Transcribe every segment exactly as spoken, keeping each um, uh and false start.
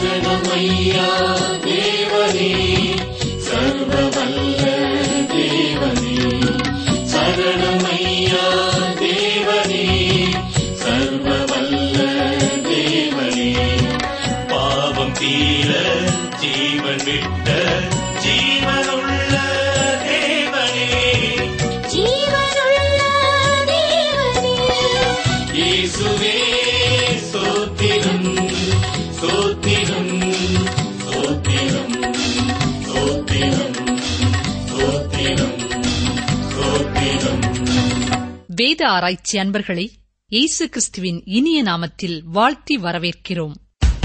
சரணமையா தேவனே, சர்வவல்ல தேவனே. சரணமையா தேவனே, சர்வவல்ல தேவனே. பாவம் தீர ஜீவன் விட்ட ஜீவனுள்ள தேவனே, ஜீவனுள்ள தேவனே. இயேசுவே ஸ்தோத்திரம், ஸ்தோத்திரம், ஸ்தோத்திரம், ஸ்தோத்திரம், ஸ்தோத்திரம், ஸ்தோத்திரம். வேத ஆராய்ச்சி அன்பர்களை இயேசு கிறிஸ்துவின் இனிய நாமத்தில் வாழ்த்தி வரவேற்கிறோம்.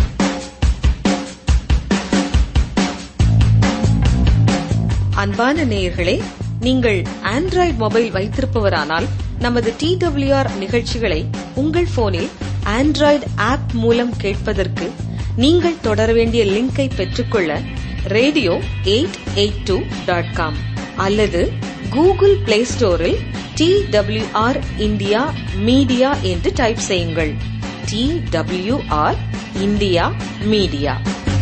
அன்பான நேயர்களே, நீங்கள் ஆண்ட்ராய்டு மொபைல் வைத்திருப்பவரானால் நமது டி டபிள்யூ ஆர் நிகழ்ச்சிகளை உங்கள் போனில் ஆண்ட்ராய்டு ஆப் மூலம் கேட்பதற்கு நீங்கள் தொடர வேண்டிய லிங்கை பெற்றுக்கொள்ள radio eight eight two dot com அல்லது கூகுள் பிளே ஸ்டோரில் T W R India media என்று டைப் செய்யுங்கள். T W R India media.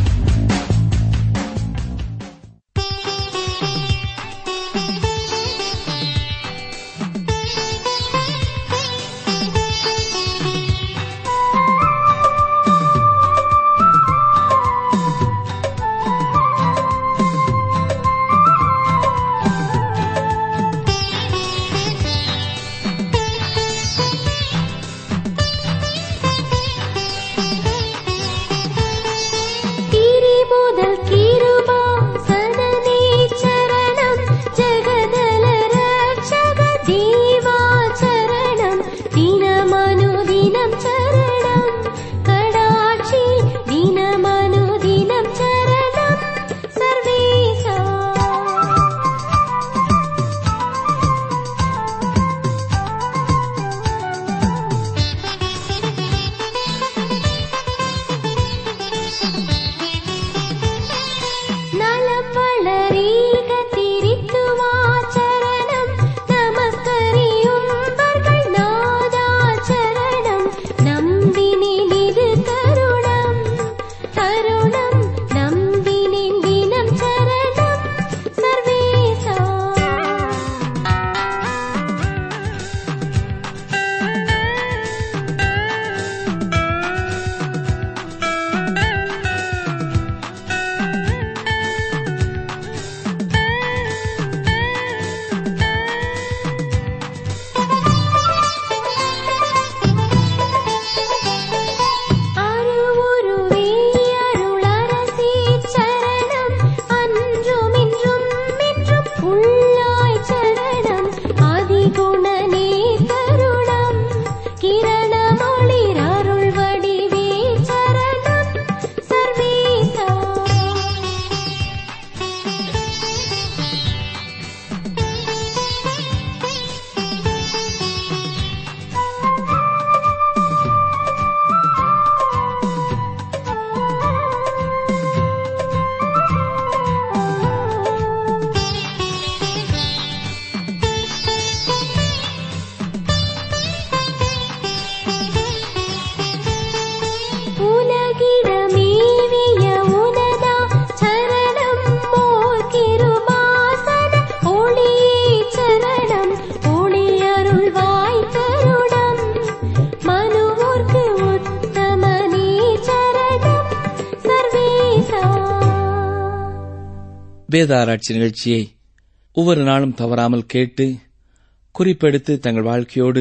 வேத ஆராய்ச்சி நிகழ்ச்சியை ஒவ்வொரு நாளும் தவறாமல் கேட்டு குறிப்பெடுத்து தங்கள் வாழ்க்கையோடு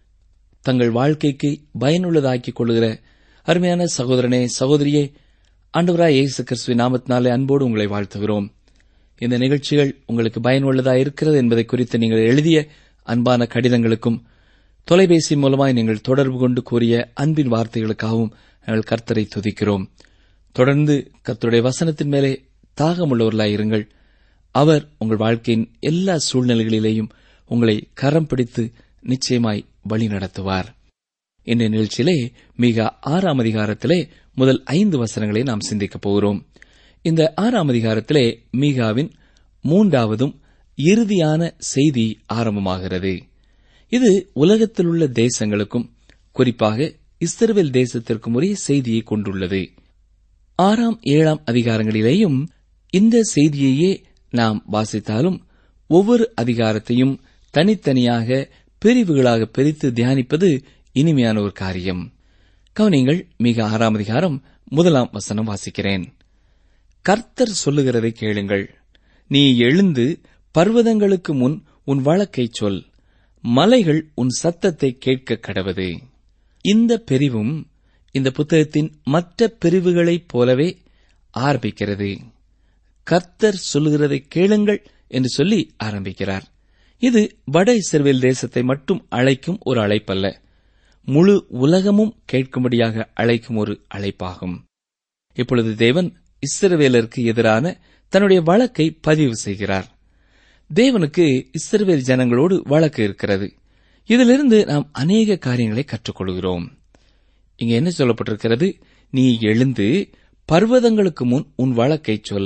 தங்கள் வாழ்க்கைக்கு பயனுள்ளதாக்கிக் கொள்கிற அருமையான சகோதரனே, சகோதரியே, ஆண்டவராய் இயேசு கிறிஸ்துவின் நாமத்தினாலே அன்போடு உங்களை வாழ்த்துகிறோம். இந்த நிகழ்ச்சிகள் உங்களுக்கு பயனுள்ளதாக இருக்கிறது என்பதை குறித்து நீங்கள் எழுதிய அன்பான கடிதங்களுக்கும் தொலைபேசி மூலமாய் நீங்கள் தொடர்பு கொண்டு கூறிய அன்பின் வார்த்தைகளுக்காகவும் நாங்கள் கர்த்தரை துதிக்கிறோம். தொடர்ந்து கர்த்தருடைய வசனத்தின் மேலே தாகமுள்ளவர்களாயிருங்கள். அவர் உங்கள் வாழ்க்கையின் எல்லா சூழ்நிலைகளிலேயும் உங்களை கரம் பிடித்து நிச்சயமாய் வழி நடத்துவார். இந்த நிகழ்ச்சியிலே மீகா ஆறாம் அதிகாரத்திலே முதல் ஐந்து வசனங்களை நாம் சிந்திக்கப் போகிறோம். இந்த ஆறாம் அதிகாரத்திலே மீகாவின் மூன்றாவதும் இறுதியான செய்தி ஆரம்பமாகிறது. இது உலகத்தில் உள்ள தேசங்களுக்கும் குறிப்பாக இஸ்ரவேல் தேசத்திற்கும் ஒரே செய்தியை கொண்டுள்ளது. ஆறாம் ஏழாம் அதிகாரங்களிலேயும் இந்த செய்தியையே நாம் வாசித்தாலும் ஒவ்வொரு அதிகாரத்தையும் தனித்தனியாக பிரிவுகளாக பிரித்து தியானிப்பது இனிமையான ஒரு காரியம். கவனிங்கள், மிக ஆறாம் அதிகாரம் முதலாம் வசனம் வாசிக்கிறேன். கர்த்தர் சொல்லுகிறதை கேளுங்கள். நீ எழுந்து பர்வதங்களுக்கு முன் உன் வழக்கைச் சொல், மலைகள் உன் சத்தத்தை கேட்க கடவது. இந்த பிரிவும் இந்த புத்தகத்தின் மற்ற பிரிவுகளைப் போலவே ஆரம்பிக்கிறது. கர்த்தர் சொல்லுகிறதை கேளுங்கள் என்று சொல்லி ஆரம்பிக்கிறார். இது வட இஸ்ரவேல் தேசத்தை மட்டும் அழைக்கும் ஒரு அழைப்பல்ல, முழு உலகமும் கேட்கும்படியாக அழைக்கும் ஒரு அழைப்பாகும். இப்பொழுது தேவன் இஸ்ரவேலருக்கு எதிரான தன்னுடைய வழக்கை பதிவு செய்கிறார். தேவனுக்கு இஸ்ரவேல் ஜனங்களோடு வழக்கு இருக்கிறது. இதிலிருந்து நாம் அநேக காரியங்களை கற்றுக்கொள்கிறோம். இங்கே என்ன சொல்லப்பட்டிருக்கிறது? நீ எழுந்து பர்வதங்களுக்கு முன் உன் வழக்கைச் சொல்,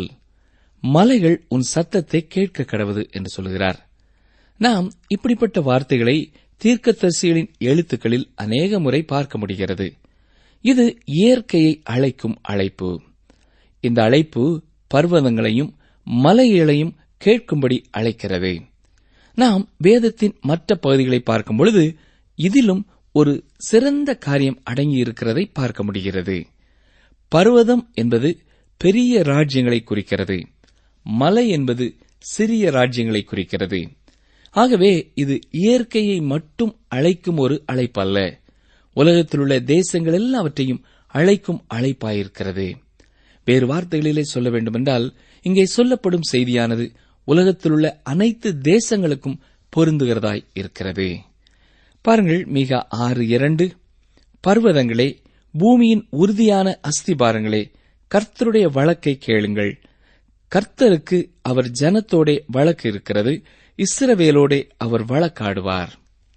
மலைகள் உன் சத்தத்தை கேட்க கடவது என்று சொல்கிறார். நாம் இப்படிப்பட்ட வார்த்தைகளை தீர்க்கதரிசிகளின் எழுத்துக்களில் அநேக முறை பார்க்க முடிகிறது. இது இயற்கையை அழைக்கும் அழைப்பு. இந்த அழைப்பு பர்வதங்களையும் மலைகளையும் கேட்கும்படி அழைக்கிறது. நாம் வேதத்தின் மற்ற பகுதிகளை பார்க்கும் பொழுது இதிலும் ஒரு சிறந்த காரியம் அடங்கியிருக்கிறதை பார்க்க முடிகிறது. பர்வதம் என்பது பெரிய ராஜ்யங்களை குறிக்கிறது, மலை என்பது சிறிய ராஜ்யங்களை குறிக்கிறது. ஆகவே இது இயற்கையை மட்டும் அழைக்கும் ஒரு அழைப்பல்ல, உலகத்தில் உள்ள தேசங்கள் எல்லாவற்றையும் அழைக்கும் அழைப்பாயிருக்கிறது. வேறு வார்த்தைகளிலே சொல்ல வேண்டுமென்றால், இங்கே சொல்லப்படும் செய்தியானது உலகத்தில் உள்ள அனைத்து தேசங்களுக்கும் பொருந்துகிறதாய் இருக்கிறது. பாருங்கள், மிக ஆறு இரண்டு, பர்வதங்களே, பூமியின் உறுதியான அஸ்திபாரங்களே, கர்த்தருடைய வழக்கை கேளுங்கள். கர்த்தருக்கு அவர் ஜனத்தோடே வழக்கு இருக்கிறது, இஸ்ரவேலோடே அவர் வழக்காடுவார்.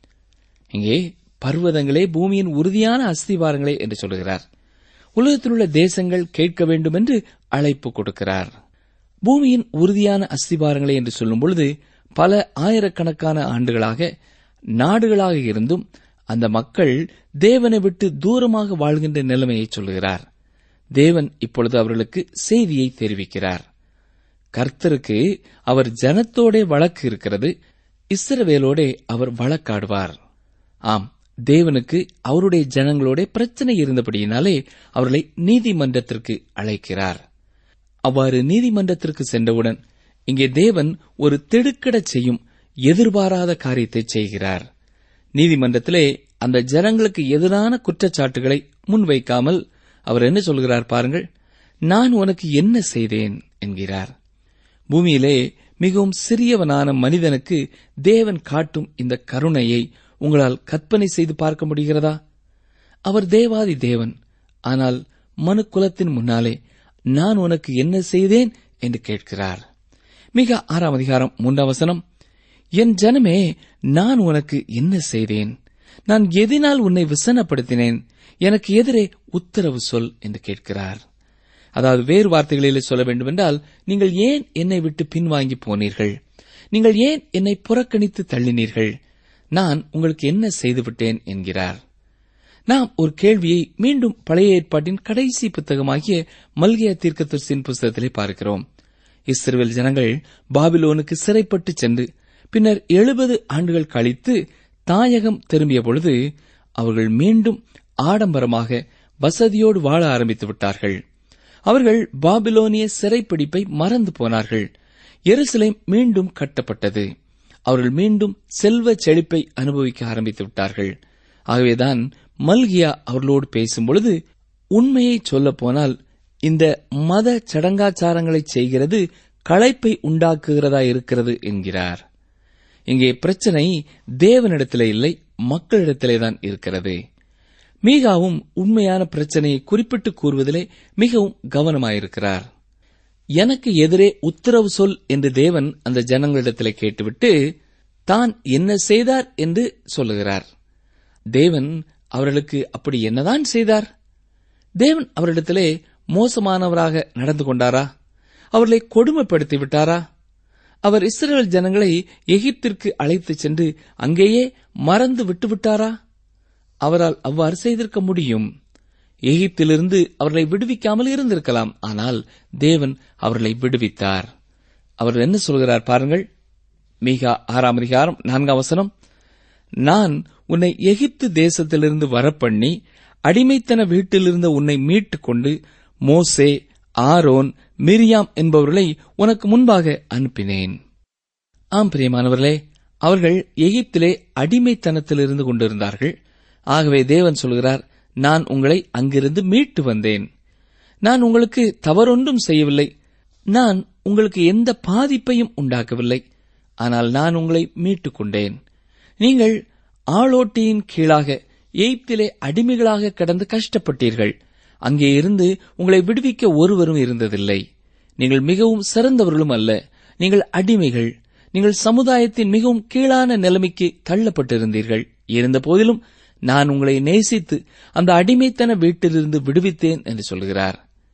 இங்கே பர்வதங்களே, பூமியின் உறுதியான அஸ்திவாரங்களே என்று சொல்கிறார். உலகத்தில் உள்ள தேசங்கள் கேட்க வேண்டும் என்று அழைப்பு கொடுக்கிறார். பூமியின் உறுதியான அஸ்திவாரங்களே என்று சொல்லும் பொழுது பல ஆயிரக்கணக்கான ஆண்டுகளாக நாடுகளாக இருந்தும் அந்த மக்கள் தேவனை விட்டு தூரமாக வாழ்கின்ற நிலைமையை சொல்லுகிறார். தேவன் இப்பொழுது அவர்களுக்கு செய்தியை தெரிவிக்கிறார். கர்த்தருக்கு அவர் ஜனத்தோடே வழக்கு இருக்கிறது, இஸ்ரவேலோடே அவர் வழக்காடுவார். ஆம், தேவனுக்கு அவருடைய ஜனங்களோட பிரச்சனை இருந்தபடியினாலே அவர்களை நீதிமன்றத்திற்கு அழைக்கிறார். அவ்வாறு நீதிமன்றத்திற்கு சென்றவுடன் இங்கே தேவன் ஒரு திடுக்கிடச் செய்யும் எதிர்பாராத காரியத்தை செய்கிறார். நீதிமன்றத்திலே அந்த ஜனங்களுக்கு எதிரான குற்றச்சாட்டுகளை முன்வைக்காமல் அவர் என்ன சொல்கிறார் பாருங்கள். நான் உனக்கு என்ன செய்தேன் என்கிறார். பூமியிலே மிகவும் சிறியவனான மனிதனுக்கு தேவன் காட்டும் இந்த கருணையை உங்களால் கற்பனை செய்து பார்க்க முடிகிறதா? அவர் தேவாதி தேவன், ஆனால் மனு குலத்தின் முன்னாலே நான் உனக்கு என்ன செய்தேன் என்று கேட்கிறார். மிக ஆறாம் அதிகாரம் மூன்றாம் வசனம், என் ஜனமே, நான் உனக்கு என்ன செய்தேன்? நான் எதினால் உன்னை விசனப்படுத்தினேன்? எனக்கு எதிரே உத்தரவு சொல் என்று கேட்கிறார். அதாவது வேறு வார்த்தைகளில் சொல்ல வேண்டுமென்றால், நீங்கள் ஏன் என்னை விட்டு பின்வாங்கி போனீர்கள்? நீங்கள் ஏன் என்னை புறக்கணித்து தள்ளினீர்கள்? நான் உங்களுக்கு என்ன செய்துவிட்டேன் என்கிறார். நாம் ஒரு கேள்வியை மீண்டும் பழைய ஏற்பாட்டின் கடைசி புத்தகமாகிய மல்கியா தீர்க்கதரிசியின் புத்தகத்திலே பார்க்கிறோம். இஸ்ரவேல் ஜனங்கள் பாபிலோனுக்கு சிறைப்பட்டு சென்று பின்னர் எழுபது ஆண்டுகள் கழித்து தாயகம் திரும்பிய பொழுது அவர்கள் மீண்டும் ஆடம்பரமாக வசதியோடு வாழ ஆரம்பித்து விட்டார்கள். அவர்கள் பாபிலோனிய சிறைப்பிடிப்பை மறந்து போனார்கள். எருசலேம் மீண்டும் கட்டப்பட்டது. அவர்கள் மீண்டும் செல்வ செழிப்பை அனுபவிக்க ஆரம்பித்து விட்டார்கள். ஆகவேதான் மல்கியா அவர்களோடு பேசும்பொழுது, உண்மையை சொல்லப்போனால் இந்த மத சடங்காச்சாரங்களை செய்கிறது களைப்பை உண்டாக்குகிறதா இருக்கிறது என்கிறார். இங்கே பிரச்சனை தேவனிடத்திலே இல்லை, மக்களிடத்திலேதான் இருக்கிறது. மீகாவும் உண்மையான பிரச்சனையை குறிப்பிட்டு கூறுவதிலே மிகவும் கவனமாயிருக்கிறார். எனக்கு எதிரே உத்தரவு சொல் என்று தேவன் அந்த ஜனங்களிடத்திலே கேட்டுவிட்டு தான் என்ன செய்தார் என்று சொல்லுகிறார். தேவன் அவர்களுக்கு அப்படி என்னதான் செய்தார்? தேவன் அவரிடத்திலே மோசமானவராக நடந்து கொண்டாரா? அவர்களை கொடுமைப்படுத்தி விட்டாரா? அவர் இஸ்ரவேல் ஜனங்களை எகிப்திற்கு அழைத்துச் சென்று அங்கேயே மறந்து விட்டுவிட்டாரா? அவரால் அவ்வாறு செய்திருக்க முடியும். எகிப்திலிருந்து அவர்களை விடுவிக்காமல் இருந்திருக்கலாம். ஆனால் தேவன் அவர்களை விடுவித்தார். அவர் என்ன சொல்கிறார் பாருங்கள். மீகா ஆறாம் அதிகாரம் நான்காம் வசனம், நான் உன்னை எகிப்து தேசத்திலிருந்து வரப்பண்ணி அடிமைத்தன வீட்டிலிருந்து உன்னை மீட்டுக் கொண்டு மோசே, ஆரோன், மிரியாம் என்பவர்களை உனக்கு முன்பாக அனுப்பினேன். ஆம் பிரியமானவர்களே, அவர்கள் எகிப்திலே அடிமைத்தனத்திலிருந்து கொண்டிருந்தார்கள். ஆகவே தேவன் சொல்கிறார், நான் உங்களை அங்கிருந்து மீட்டு வந்தேன். நான் உங்களுக்கு தவறொன்றும் செய்யவில்லை. நான் உங்களுக்கு எந்த பாதிப்பையும் உண்டாக்கவில்லை. ஆனால் நான் உங்களை மீட்டுக் கொண்டேன். நீங்கள் ஆளோட்டியின் கீழாக எகிப்திலே அடிமைகளாக கிடந்து கஷ்டப்பட்டீர்கள். அங்கே இருந்து உங்களை விடுவிக்க ஒருவரும் இருந்ததில்லை. நீங்கள் மிகவும் சிறந்தவர்களும் அல்ல. நீங்கள் அடிமைகள். நீங்கள் சமுதாயத்தின் மிகவும் கீழான நிலைமைக்கு தள்ளப்பட்டிருந்தீர்கள். இருந்த போதிலும் நான் உங்களை நேசித்து அந்த அடிமைத்தன வீட்டிலிருந்து விடுவித்தேன் என்று சொல்கிறார்.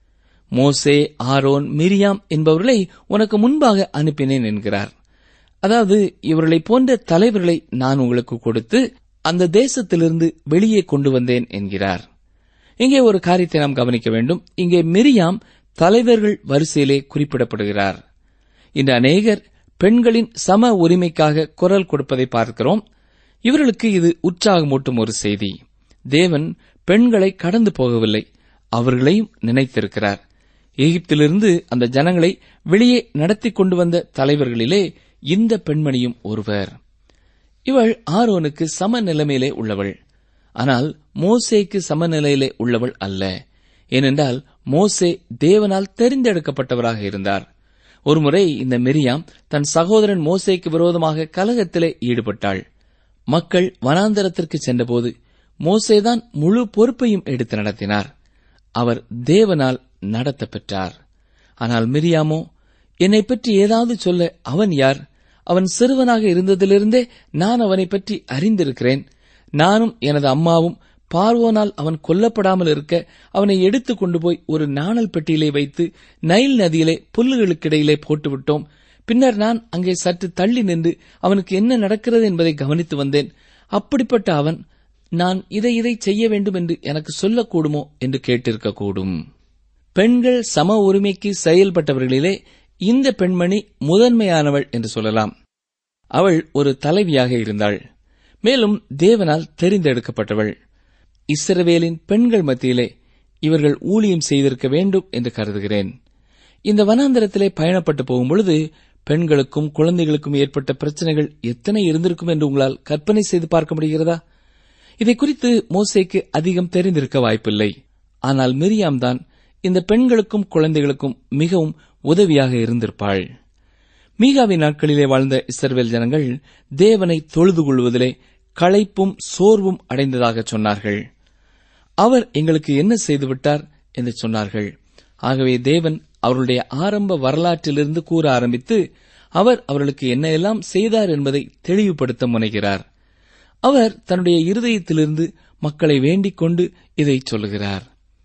மோசே, ஆரோன், மிரியாம் என்பவர்களை உனக்கு முன்பாக அனுப்பினேன் என்கிறார். அதாவது இவர்களை போன்ற தலைவர்களை நான் உங்களுக்கு கொடுத்து அந்த தேசத்திலிருந்து வெளியே கொண்டு வந்தேன் என்கிறார். இங்கே ஒரு காரியத்தை நாம் கவனிக்க வேண்டும். இங்கே மிரியாம் தலைவர்கள் வரிசையிலே குறிப்பிடப்படுகிறார். இன்று அநேகர் பெண்களின் சம உரிமைக்காக குரல் கொடுப்பதை பார்க்கிறோம். இவர்களுக்கு இது உற்சாகமூட்டும் ஒரு செய்தி. தேவன் பெண்களை கடந்து போகவில்லை, அவர்களையும் நினைத்திருக்கிறார். எகிப்திலிருந்து அந்த ஜனங்களை வெளியே நடத்தி கொண்டு வந்த தலைவர்களிலே இந்த பெண்மணியும் ஒருவர். இவள் ஆரோனுக்கு சம நிலைமையிலே உள்ளவள். ஆனால் மோசேக்கு சமநிலையிலே உள்ளவள் அல்ல. ஏனென்றால் மோசே தேவனால் தெரிந்தெடுக்கப்பட்டவராக இருந்தார். ஒருமுறை இந்த மிரியாம் தன் சகோதரன் மோசேக்கு விரோதமாக கலகத்திலே ஈடுபட்டாள். மக்கள் வனாந்தரத்திற்கு சென்றபோது மோசேதான் முழு பொறுப்பையும் எடுத்து நடத்தினார். அவர் தேவனால் நடத்த பெற்றார். ஆனால் மிரியாமோ, என்னை பற்றி ஏதாவது சொல்ல அவன் யார்? அவன் சிறுவனாக இருந்ததிலிருந்தே நான் அவனை பற்றி அறிந்திருக்கிறேன். நானும் எனது அம்மாவும் பார்வோனால் அவன் கொல்லப்படாமல் இருக்க அவனை எடுத்துக் கொண்டு போய் ஒரு நாணல் பெட்டியிலே வைத்து நைல் நதியிலே புல்லுகளுக்கிடையிலே போட்டுவிட்டோம். பின்னர் நான் அங்கே சற்று தள்ளி நின்று அவனுக்கு என்ன நடக்கிறது என்பதை கவனித்து வந்தேன். அப்படிப்பட்ட அவன் நான் இதை இதை செய்ய வேண்டும் என்று எனக்கு சொல்லக்கூடுமோ என்று கேட்டிருக்கக்கூடும். பெண்கள் சம உரிமைக்கு செயல்பட்டவர்களிலே இந்த பெண்மணி முதன்மையானவள் என்று சொல்லலாம். அவள் ஒரு தலைவியாக இருந்தாள். மேலும் தேவனால் தெரிந்தெடுக்கப்பட்டவள். இஸ்ரவேலின் பெண்கள் மத்தியிலே இவர்கள் ஊழியம் செய்திருக்க வேண்டும் என்று கருதுகிறேன். இந்த வனாந்தரத்திலே பயணப்பட்டு போகும்பொழுது பெண்களுக்கும் குழந்தைகளுக்கும் ஏற்பட்ட பிரச்சனைகள் எத்தனை இருந்திருக்கும் என்று உங்களால் கற்பனை செய்து பார்க்க முடிகிறதா? இதை குறித்து மோசேக்கு அதிகம் தெரிந்திருக்க வாய்ப்பில்லை. ஆனால் மிரியாம் தான் இந்த பெண்களுக்கும் குழந்தைகளுக்கும் மிகவும் உதவியாக இருந்திருப்பாள். மீகாவின் நாட்களிலே வாழ்ந்த இஸ்ரவேல் ஜனங்கள் தேவனை தொழுது கொள்வதிலே களைப்பும் சோர்வும் அடைந்ததாக சொன்னார்கள். அவர் எங்களுக்கு என்ன செய்துவிட்டார் என்று சொன்னார்கள். ஆகவே தேவன் அவர்களுடைய ஆரம்ப வரலாற்றிலிருந்து கூற ஆரம்பித்து அவர் அவர்களுக்கு என்ன எல்லாம் செய்தார் என்பதை தெளிவுபடுத்த முனைகிறார். அவர் தன்னுடைய இருதயத்திலிருந்து மக்களை வேண்டிக் கொண்டு இதை சொல்லுகிறார்.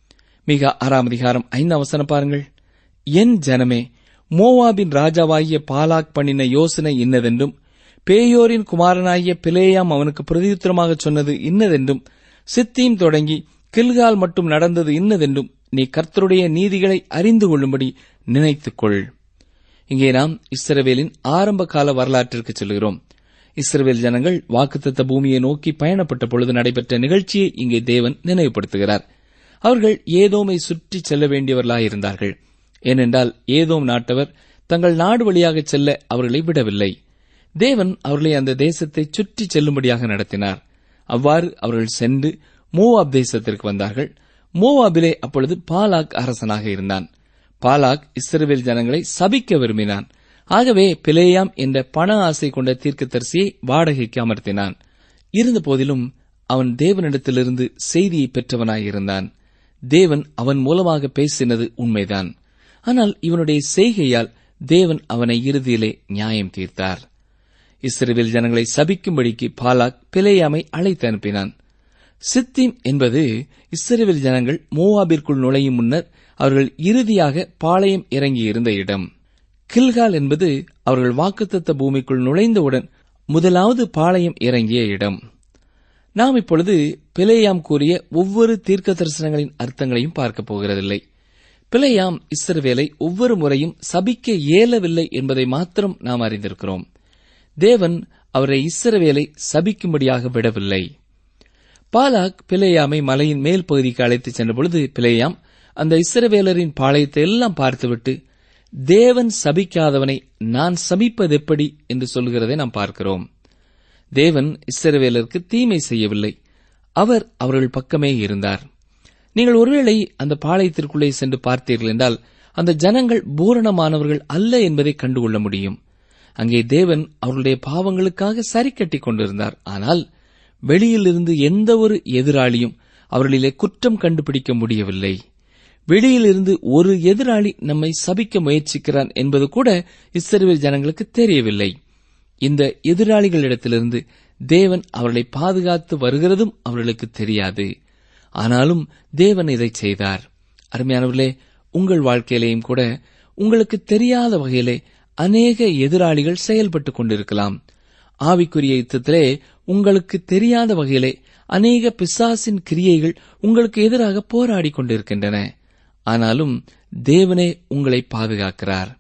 மிக ஆறாம் அதிகாரம் ஐந்தாம் வசனம் பாருங்கள். என் ஜனமே, மோவாபின் ராஜாவாகிய பாலாக் பண்ணின யோசனை இன்னதென்றும் பேயோரின் குமாரனாகிய பிலேயாம் அவனுக்கு பிரதியுத்தரமாக சொன்னது இன்னதென்றும் சித்தீம் தொடங்கி கில்கால் மட்டும் நடந்தது இன்னதென்றும் நீ கர்த்தருடைய நீதிகளை அறிந்து கொள்ளும்படி நினைத்துக்கொள். இங்கே நாம் இஸ்ரவேலின் ஆரம்ப கால வரலாற்றிற்கு செல்கிறோம். இஸ்ரவேல் ஜனங்கள் வாக்குத்தத்த பூமியை நோக்கி பயணப்பட்ட பொழுது நடைபெற்ற நிகழ்ச்சியை இங்கே தேவன் நினைவுபடுத்துகிறார். அவர்கள் ஏதோமை சுற்றி செல்ல வேண்டியவர்களாயிருந்தார்கள். ஏனென்றால் ஏதோம் நாட்டவர் தங்கள் நாடு வழியாக செல்ல அவர்களை விடவில்லை. தேவன் அவர்களை அந்த தேசத்தை சுற்றி செல்லும்படியாக நடத்தினார். அவ்வாறு அவர்கள் சென்று மோவாப் தேசத்திற்கு வந்தார்கள். மோவாபிலே அப்பொழுது பாலாக் அரசனாக இருந்தான். பாலாக் இஸ்ரவேல் ஜனங்களை சபிக்க விரும்பினான். ஆகவே பிலேயாம் என்ற பண ஆசை கொண்ட தீர்க்கதரிசியை வாடகைக்கு அமர்த்தினான். இருந்த போதிலும் அவன் தேவனிடத்திலிருந்து செய்தியை பெற்றவனாயிருந்தான். தேவன் அவன் மூலமாக பேசினது உண்மைதான். ஆனால் இவனுடைய செய்கையால் தேவன் அவனை இறுதியிலே நியாயம் தீர்த்தார். இஸ்ரவேல் ஜனங்களை சபிக்கும்படிக்கு பாலாக் பிலேயாமை அழைத்து அனுப்பினான். சித்தீம் என்பது இஸ்ரவேல் ஜனங்கள் மோவாபிற்குள் நுழையும் முன்னர் அவர்கள் இறுதியாக பாளையம் இறங்கியிருந்த இடம். கில்கால் என்பது அவர்கள் வாக்குத்தத்த பூமிக்குள் நுழைந்தவுடன் முதலாவது பாளையம் இறங்கிய இடம். நாம் இப்பொழுது பிலேயாம் கூறிய ஒவ்வொரு தீர்க்க தரிசனங்களின் அர்த்தங்களையும் பார்க்கப் போகிறதில்லை. பிலேயாம் இஸ்ரவேலை ஒவ்வொரு முறையும் சபிக்க இயலவில்லை என்பதை மாத்திரம் நாம் அறிந்திருக்கிறோம். தேவன் அவரை இஸ்ரவேலை சபிக்கும்படியாக விடவில்லை. பாலாக் பிலேயாமை மலையின் மேல் பகுதிக்கு அழைத்துச் சென்றபொழுது பிலேயாம் அந்த இஸ்ரவேலரின் பாளையத்தை எல்லாம் பார்த்துவிட்டு, தேவன் சபிக்காதவனை நான் சபிப்பது எப்படி என்று சொல்கிறதை நாம் பார்க்கிறோம். தேவன் இஸ்ரவேலருக்கு தீமை செய்யவில்லை, அவர் அவர்கள் பக்கமே இருந்தார். நீங்கள் ஒருவேளை அந்த பாளையத்திற்குள்ளே சென்று பார்த்தீர்கள் என்றால் அந்த ஜனங்கள் பூரணமானவர்கள் அல்ல என்பதை கண்டுகொள்ள முடியும். அங்கே தேவன் அவர்களுடைய பாவங்களுக்காக சரி கட்டிக் கொண்டிருந்தார். ஆனால் வெளியிலிருந்து எந்த ஒரு எதிராளியும் அவர்களிலே குற்றம் கண்டுபிடிக்க முடியவில்லை. வெளியிலிருந்து ஒரு எதிராளி நம்மை சபிக்க முயற்சிக்கிறான் என்பது கூட இஸ்ரவேல் ஜனங்களுக்கு தெரியவில்லை. இந்த எதிராளிகளிடத்திலிருந்து தேவன் அவர்களை பாதுகாத்து வருகிறதும் அவர்களுக்கு தெரியாது. ஆனாலும் தேவன் இதை செய்தார். அருமையானவர்களே, உங்கள் வாழ்க்கையிலேயும் கூட உங்களுக்கு தெரியாத வகையிலே அநேக எதிராளிகள் செயல்பட்டுக் கொண்டிருக்கலாம். ஆவிக்குரிய யுத்தத்திலே உங்களுக்கு தெரியாத வகையிலே அநேக பிசாசின் கிரியைகள் உங்களுக்கு எதிராக போராடிக் கொண்டிருக்கின்றன. ஆனாலும் தேவனே உங்களை பாதுகாக்கிறார்.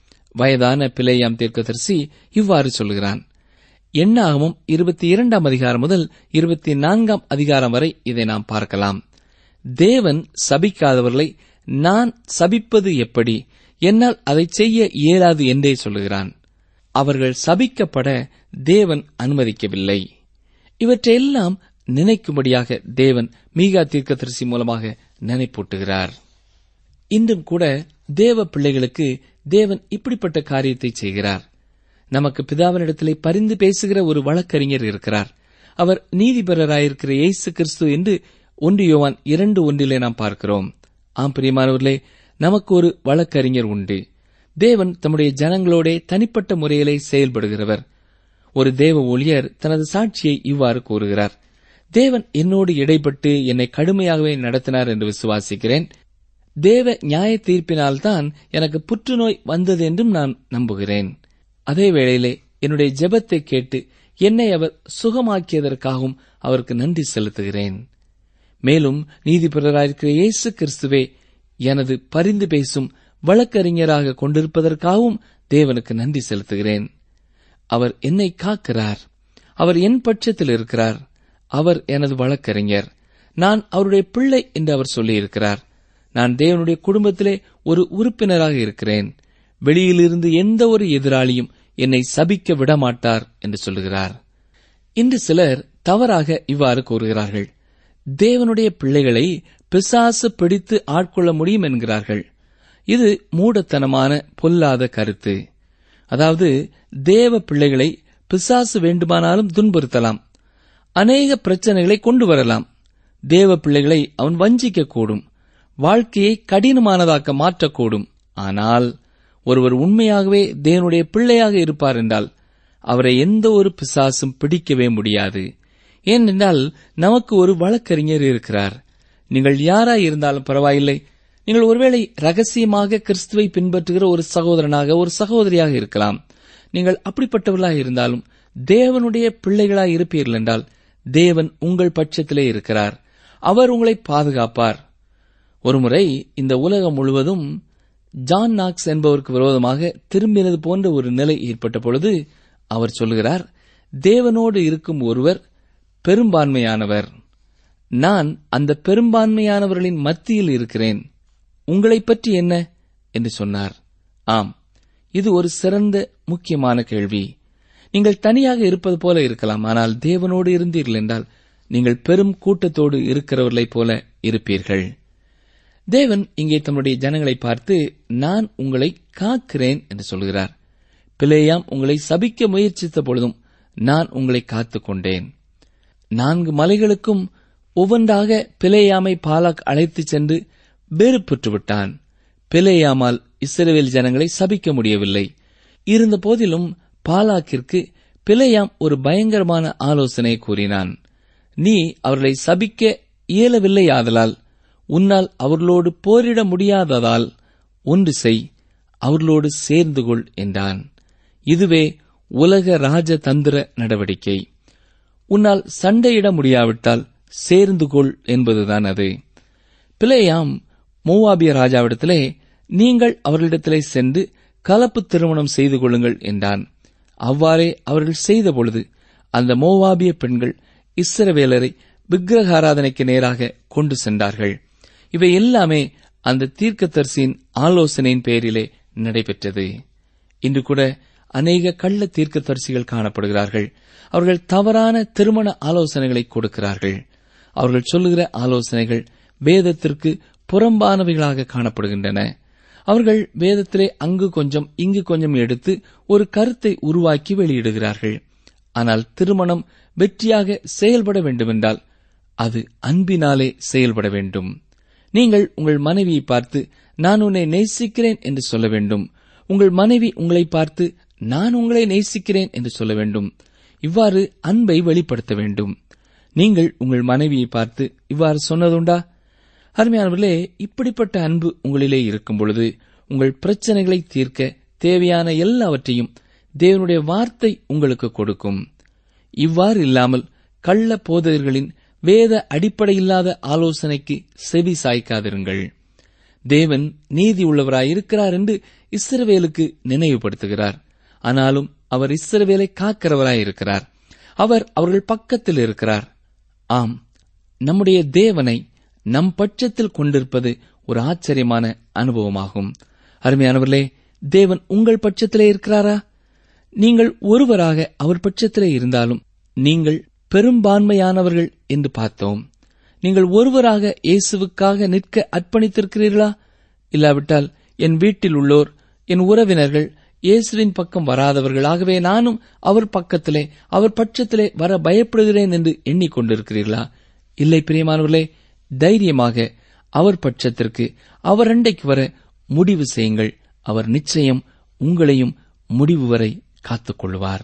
வயதான பிலேயாம் தீர்க்கதரிசி இவ்வாறு சொல்கிறான். எண்ணாகமம் இருபத்தி இரண்டாம் அதிகாரம் முதல் இருபத்தி நான்காம் அதிகாரம் வரை இதை நாம் பார்க்கலாம். தேவன் சபிக்காதவர்களை நான் சபிப்பது எப்படி, என்னால் அதை செய்ய இயலாது என்றே சொல்லுகிறான். அவர்கள் சபிக்கப்பட தேவன் அனுமதிக்கவில்லை. இவற்றையெல்லாம் நினைக்கும்படியாக தேவன் மீகா தீர்க்கதரிசி மூலமாக நினைப்பூட்டுகிறார். இன்றும் கூட தேவ பிள்ளைகளுக்கு தேவன் இப்படிப்பட்ட காரியத்தை செய்கிறார். நமக்கு பிதாவினிடத்திலே பரிந்து பேசுகிற ஒரு வழக்கறிஞர் இருக்கிறார். அவர் நீதிபரராயிருக்கிற இயேசு கிறிஸ்து என்று ஒன்று யோவான் இரண்டு ஒன்றிலே நாம் பார்க்கிறோம். ஆம் பிரியமானவர்களே, நமக்கு ஒரு வழக்கறிஞர் உண்டு. தேவன் தம்முடைய ஜனங்களோட தனிப்பட்ட முறையிலே செயல்படுகிறவர். ஒரு தேவ ஊழியர் தனது சாட்சியை இவ்வாறு கூறுகிறார். தேவன் என்னோடு இடைப்பட்டு என்னை கடுமையாகவே நடத்தினார் என்று விசுவாசிக்கிறேன். தேவ நியாய தீர்ப்பினால்தான் எனக்கு புற்றுநோய் வந்தது என்றும் நான் நம்புகிறேன். அதே வேளையிலே என்னுடைய ஜெபத்தை கேட்டு என்னை அவர் சுகமாக்கியதற்காகவும் அவருக்கு நன்றி செலுத்துகிறேன். மேலும் நீதிபரராயிருக்கிற இயேசு கிறிஸ்துவே எனது பரிந்து பேசும் வழக்கறிஞராக கொண்டிருப்பதற்காகவும் தேவனுக்கு நன்றி செலுத்துகிறேன். அவர் என்னை காக்கிறார். அவர் என் பட்சத்தில் இருக்கிறார். அவர் எனது வழக்கறிஞர். நான் அவருடைய பிள்ளை என்று அவர் சொல்லியிருக்கிறார். நான் தேவனுடைய குடும்பத்திலே ஒரு உறுப்பினராக இருக்கிறேன். வெளியிலிருந்து எந்த ஒரு எதிராளியும் என்னை சபிக்க விடமாட்டார் என்று சொல்லுகிறார். இன்று சிலர் தவறாக இவ்வாறு கூறுகிறார்கள். தேவனுடைய பிள்ளைகளை பிசாசு பிடித்து ஆட்கொள்ள முடியும் என்கிறார்கள். இது மூடத்தனமான பொல்லாத கருத்து. அதாவது தேவ பிள்ளைகளை பிசாசு வேண்டுமானாலும் துன்புறுத்தலாம், அநேக பிரச்சனைகளை கொண்டு வரலாம். தேவ பிள்ளைகளை அவன் வஞ்சிக்கக்கூடும், வாழ்க்கையை கடினமானதாக்க மாற்றக்கூடும். ஆனால் ஒருவர் உண்மையாகவே தேவனுடைய பிள்ளையாக இருப்பார் என்றால் அவரை எந்த ஒரு பிசாசும் பிடிக்கவே முடியாது. ஏனென்றால் நமக்கு ஒரு வழக்கறிஞர் இருக்கிறார். நீங்கள் யாராய் இருந்தாலும் பரவாயில்லை. நீங்கள் ஒருவேளை ரகசியமாக கிறிஸ்துவை பின்பற்றுகிற ஒரு சகோதரனாக ஒரு சகோதரியாக இருக்கலாம். நீங்கள் அப்படிப்பட்டவர்களாக இருந்தாலும் தேவனுடைய பிள்ளைகளாய் இருப்பீர்கள் என்றால் தேவன் உங்கள் பட்சத்திலே இருக்கிறார். அவர் உங்களை பாதுகாப்பார். ஒருமுறை இந்த உலகம் முழுவதும் ஜான் நாக்ஸ் என்பவருக்கு விரோதமாக திரும்பினது போன்ற ஒரு நிலை ஏற்பட்ட பொழுது அவர் சொல்கிறார், தேவனோடு இருக்கும் ஒருவர் பெரும்பான்மையானவர். நான் அந்த பெரும்பான்மையானவர்களின் மத்தியில் இருக்கிறேன். உங்களை பற்றி என்ன என்று சொன்னார். ஆம், இது ஒரு சிறந்த முக்கியமான கேள்வி. நீங்கள் தனியாக இருப்பது போல இருக்கலாம். ஆனால் தேவனோடு இருந்தீர்கள் என்றால் நீங்கள் பெரும் கூட்டத்தோடு இருக்கிறவர்களைப் போல இருப்பீர்கள். தேவன் இங்கே தம்முடைய ஜனங்களை பார்த்து நான் உங்களை காக்கிறேன் என்று சொல்கிறார். பிலேயாம் உங்களை சபிக்க முயற்சித்த பொழுதும் நான் உங்களை காத்துக் கொண்டேன். நான்கு மலைகளுக்கும் ஒவ்வொன்றாக பிலேயாமை பாலாக் அழைத்துச் சென்று வேறுபட்டு விட்டான். பிலேயாமால் இஸ்ரவேல் ஜனங்களை சபிக்க முடியவில்லை. இருந்த போதிலும் பாலாக்கிற்கு பிலேயாம் ஒரு பயங்கரமான ஆலோசனை கூறினான். நீ அவர்களை சபிக்க இயலவில்லை, ஆதலால் உன்னால் அவர்களோடு போரிட முடியாததால் ஒன்று செய், அவர்களோடு சேர்ந்து கொள் என்றான். இதுவே உலக ராஜதந்திர நடவடிக்கை. உன்னால் சண்டையிட முடியாவிட்டால் சேர்ந்து கொள் என்பதுதான் அது. பிலேயாம் மோவாபிய ராஜாவிடத்திலே, நீங்கள் அவர்களிடத்திலே சென்று கலப்பு திருமணம் செய்து கொள்ளுங்கள் என்றான். அவ்வாறே அவர்கள் செய்தபொழுது அந்த மோவாபிய பெண்கள் இஸ்ரவேலரை விக்கிரகாராதனைக்கு நேராக கொண்டு சென்றார்கள். இவை எல்லாமே அந்த தீர்க்கதரிசியின் ஆலோசனையின் பேரிலே நடைபெற்றது. இன்று கூட அநேக கள்ள தீர்க்கதரிசிகள் காணப்படுகிறார்கள். அவர்கள் தவறான திருமண ஆலோசனைகளை கொடுக்கிறார்கள். அவர்கள் சொல்லுகிற ஆலோசனைகள் வேதத்திற்கு புறம்பானவைகளாக காணப்படுகின்றன. அவர்கள் வேதத்திலே அங்கு கொஞ்சம் இங்கு கொஞ்சம் எடுத்து ஒரு கருத்தை உருவாக்கி வெளியிடுகிறார்கள். ஆனால் திருமணம் வெற்றியாக செயல்பட வேண்டுமென்றால் அது அன்பினாலே செயல்பட வேண்டும். நீங்கள் உங்கள் மனைவியை பார்த்து, நான் உன்னை நேசிக்கிறேன் என்று சொல்ல வேண்டும். உங்கள் மனைவி உங்களை பார்த்து, நான் உங்களை நேசிக்கிறேன் என்று சொல்ல வேண்டும். இவ்வாறு அன்பை வெளிப்படுத்த வேண்டும். நீங்கள் உங்கள் மனைவியை பார்த்து இவ்வாறு சொன்னதுண்டா? அருமையானவர்களே, இப்படிப்பட்ட அன்பு உங்களிலே இருக்கும் பொழுது உங்கள் பிரச்சனைகளை தீர்க்க தேவையான எல்லாவற்றையும் தேவனுடைய வார்த்தை உங்களுக்கு கொடுக்கும். இவ்வாறு இல்லாமல் கள்ள போதகர்களின் வேத அடிப்படையில்லாத ஆலோசனைக்கு செவி சாய்க்காதிருங்கள். தேவன் நீதி உள்ளவராயிருக்கிறார் என்று இஸ்ரவேலுக்கு நினைவுபடுத்துகிறார். ஆனாலும் அவர் இஸ்ரவேலை காக்கிறவராயிருக்கிறார். அவர் அவர்கள் பக்கத்தில் இருக்கிறார். ஆம், நம்முடைய தேவனை நம் பட்சத்தில் கொண்டிருப்பது ஒரு ஆச்சரியமான அனுபவமாகும். அருமையானவர்களே, தேவன் உங்கள் பட்சத்திலே இருக்கிறாரா? நீங்கள் ஒருவராக அவர் பட்சத்திலே இருந்தாலும் நீங்கள் பெரும்பான்மையானவர்கள் என்று பார்த்தோம். நீங்கள் ஒருவராக இயேசுவுக்காக நிற்க அர்ப்பணித்திருக்கிறீர்களா? இல்லாவிட்டால் என் வீட்டில் உள்ளோர், என் உறவினர்கள் இயேசுவின் பக்கம் வராதவர்கள், ஆகவே நானும் அவர் பக்கத்திலே அவர் பட்சத்திலே வர பயப்படுகிறேன் என்று எண்ணிக்கொண்டிருக்கிறீர்களா? இல்லை பிரியமானவர்களே, தைரியமாக அவர் பட்சத்திற்கு அவர் அண்டைக்கு வர முடிவு செய்யுங்கள். அவர் நிச்சயம் உங்களையும் முடிவு வரை காத்துக் கொள்வார்.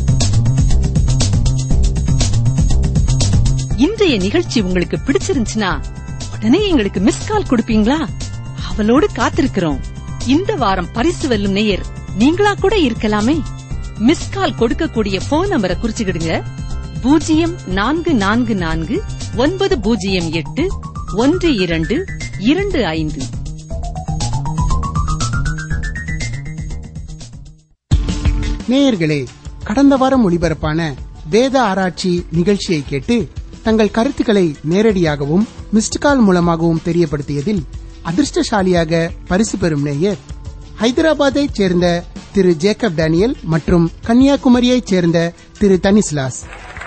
இன்றைய நிகழ்ச்சி உங்களுக்கு பிடிச்சிருந்துச்சுன்னா உடனே எங்களுக்கு மிஸ் கால் கொடுப்பீங்களா? அவளோடு காத்திருக்கிறோம். இந்த வாரம் பரிசு வெல்லும் நேயர் நீங்களா கூட இருக்கலாமே. மிஸ் கால் கொடுக்கக்கூடிய போன் நம்பரை குறிச்சுக்கிடுங்க. பூஜ்ஜியம் நான்கு நான்கு நான்கு ஒன்பது பூஜ்ஜியம் எட்டு ஒன்று இரண்டு இரண்டு ஐந்து. நேயர்களே, கடந்த வாரம் ஒளிபரப்பான வேத ஆராய்ச்சி நிகழ்ச்சியை கேட்டு தங்கள் கருத்துக்களை நேரடியாகவும் மிஸ்டு கால் மூலமாகவும் தெரியப்படுத்தியதில் அதிர்ஷ்டசாலியாக பரிசு பெறும் நேயர் ஹைதராபாத்தைச் சேர்ந்த திரு ஜேக்கப் டேனியல் மற்றும் கன்னியாகுமரியைச் சேர்ந்த திரு தனிஸ்லாஸ்.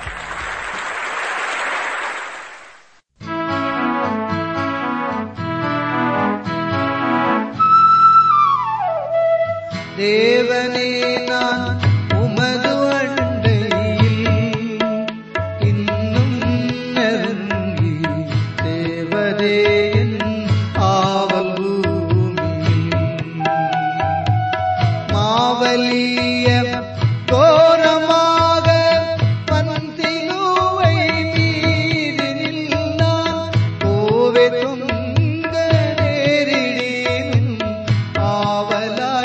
தேவனே, நான் உமது அண்டையில் இன்னும் நெருங்கி தேவதே என் ஆவல் பூமியில் மாவலிய கோரமாக பன்சிலுவை மீதினில் நான் கோவே தொங்க நேரிடேன் ஆவலாய்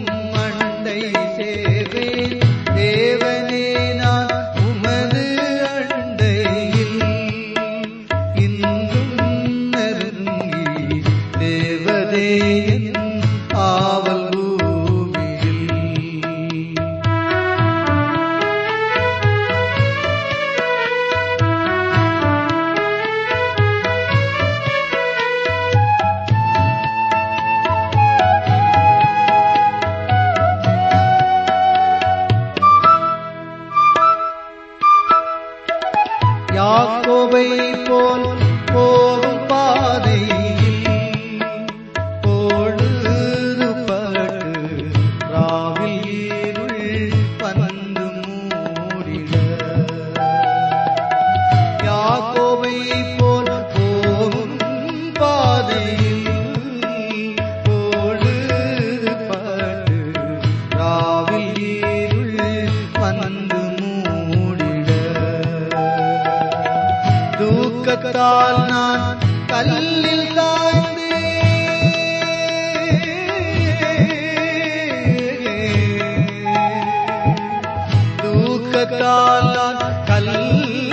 தேவனே, நான் உமது அண்டையில் இன்னும் நெருங்கி தேவதே என் ஆவல் பூமியில். யாக்கோபை போல் போகும் பாதையில் பொழுது பட்டு ராவில் இருள் வந்து மூடிட. யாக்கோபை போல் போகும் பாதையில் பொழுது பட்டு ராவில் இருள் வந்து தூக்கத்தால் நான் கல்லில் சாய்ந்து தூக்கத்தால் நான் கல்லில்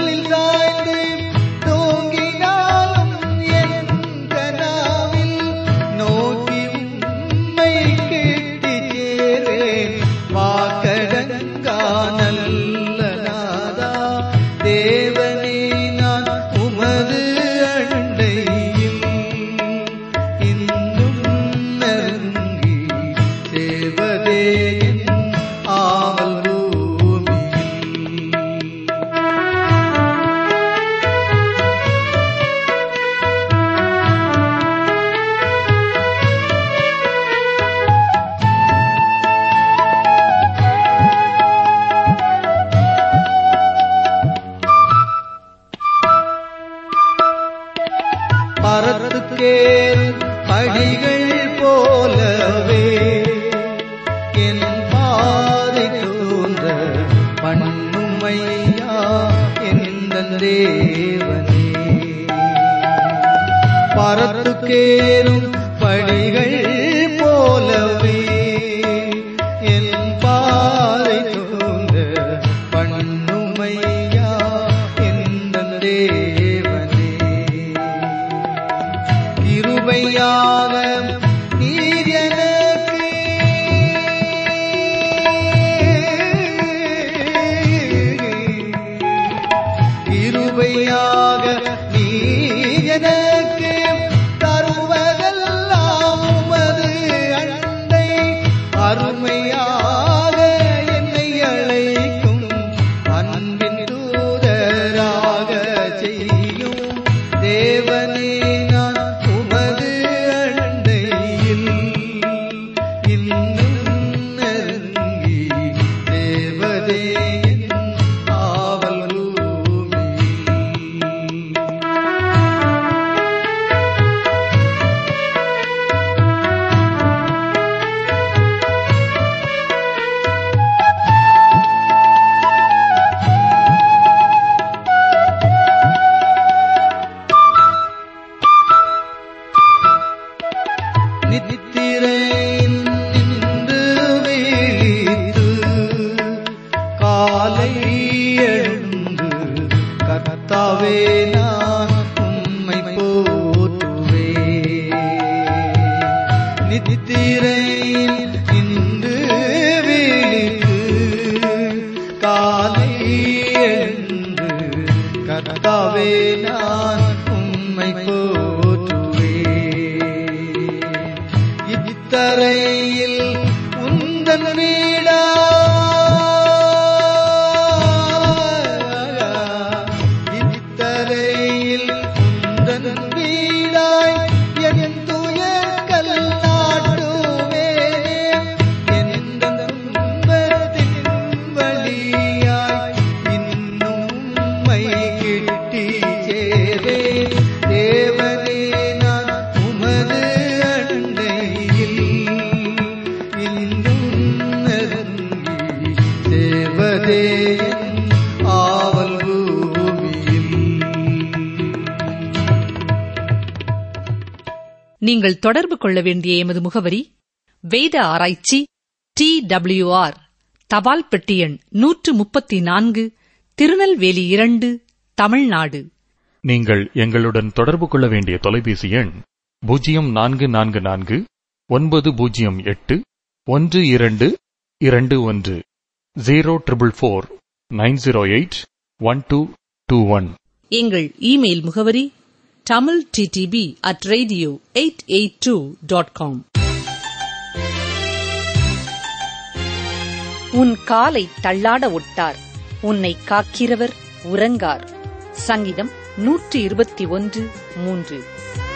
வானத்துக்கேறும் படிகள் போலவே என் பாதை தோன்ற பண்ணுமையா எந்த தேவனே. கிருபையான நீர் எனக்கு கிருபையாக நீர் எனக்கு தருவதெல்லாம் உமது அண்டை அருமையாக என்னை அழைக்கும் அன்பின் தூதராக செய்யும் தேவனே. நான் உமது அண்டையில் இன்னும் நெருங்கி தேவதே என் ஆவல் பூமியில். நித்திரையில் நின்று விழித்து காலை எழுந்து கர்த்தாவே நான் உம்மை போற்றுவேன். நித்திரையில் நின்று விழித்து காலை எழுந்து கர்த்தாவே நான் உம்மை போற்றுவேன். இத்தரையில் உந்தன் வீடா இத்தரையில் உந்தன் வீடாய் என் துயர்கள் நாட்டுவேன். எந்த துன்பத்தின் வழியாய் இன்னும் உம்மை கிட்டி சேரேன். தேவனே நான் உமது அண்டையில் இன்னும் நெருங்கி தேவதே என் ஆவல் பூமியில். நீங்கள் தொடர்பு கொள்ள வேண்டிய எமது முகவரி வேத ஆராய்ச்சி டி டபிள்யூ ஆர் தபால் பெட்டி எண் நூற்று முப்பத்தி நான்கு திருநெல்வேலி இரண்டு தமிழ்நாடு. நீங்கள் எங்களுடன் தொடர்பு கொள்ள வேண்டிய தொலைபேசி எண் பூஜ்ஜியம் நான்கு நான்கு நான்கு ஒன்பது பூஜ்ஜியம் எட்டு ஒன்று இரண்டு இரண்டு ஒன்று zero triple four nine zero eight one two two one. எங்கள் இமெயில் முகவரி Tamil TDP at radio eight eight two dot com. உன் காலை தள்ளாட ஒட்டார், உன்னை காக்கிறவர் உறங்கார். சங்கீதம் நூற்று இருபத்தி ஒன்று மூன்று.